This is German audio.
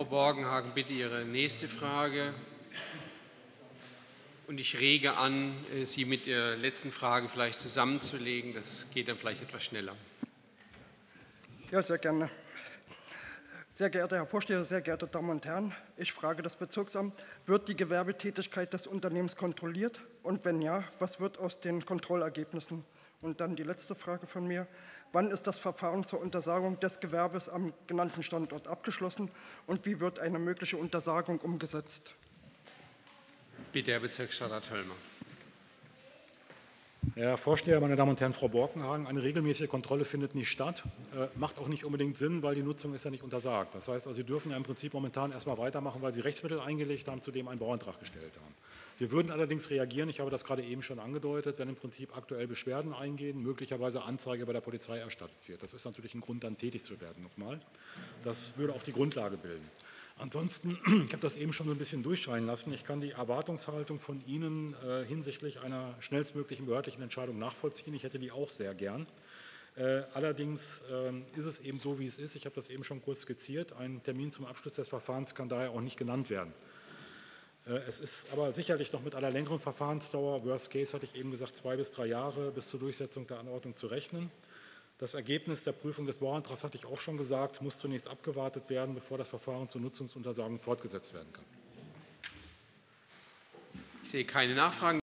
Borgenhagen bitte Ihre nächste Frage. Und ich rege an, Sie mit Ihrer letzten Frage vielleicht zusammenzulegen. Das geht dann vielleicht etwas schneller. Ja, sehr gerne. Sehr geehrter Herr Vorsteher, sehr geehrte Damen und Herren, ich frage das Bezirksamt, wird die Gewerbetätigkeit des Unternehmens kontrolliert? Und wenn ja, was wird aus den Kontrollergebnissen? Und dann die letzte Frage von mir. Wann ist das Verfahren zur Untersagung des Gewerbes am genannten Standort abgeschlossen und wie wird eine mögliche Untersagung umgesetzt? Bitte, Herr Bezirksstadtrat Höllmer. Herr Vorsteher, meine Damen und Herren, Frau Borkenhagen, eine regelmäßige Kontrolle findet nicht statt, macht auch nicht unbedingt Sinn, weil die Nutzung ist ja nicht untersagt. Das heißt, also, Sie dürfen ja im Prinzip momentan erstmal weitermachen, weil Sie Rechtsmittel eingelegt haben, zu dem einen Bauantrag gestellt haben. Wir würden allerdings reagieren, ich habe das gerade eben schon angedeutet, wenn im Prinzip aktuell Beschwerden eingehen, möglicherweise Anzeige bei der Polizei erstattet wird. Das ist natürlich ein Grund, dann tätig zu werden nochmal. Das würde auch die Grundlage bilden. Ansonsten, ich habe das eben schon so ein bisschen durchscheinen lassen, ich kann die Erwartungshaltung von Ihnen hinsichtlich einer schnellstmöglichen behördlichen Entscheidung nachvollziehen. Ich hätte die auch sehr gern. Allerdings ist es eben so, wie es ist. Ich habe das eben schon kurz skizziert. Ein Termin zum Abschluss des Verfahrens kann daher auch nicht genannt werden. Es ist aber sicherlich noch mit einer längeren Verfahrensdauer, Worst Case hatte ich eben gesagt, 2 bis 3 Jahre bis zur Durchsetzung der Anordnung zu rechnen. Das Ergebnis der Prüfung des Bauantrags, hatte ich auch schon gesagt, muss zunächst abgewartet werden, bevor das Verfahren zur Nutzungsuntersagung fortgesetzt werden kann. Ich sehe keine Nachfragen.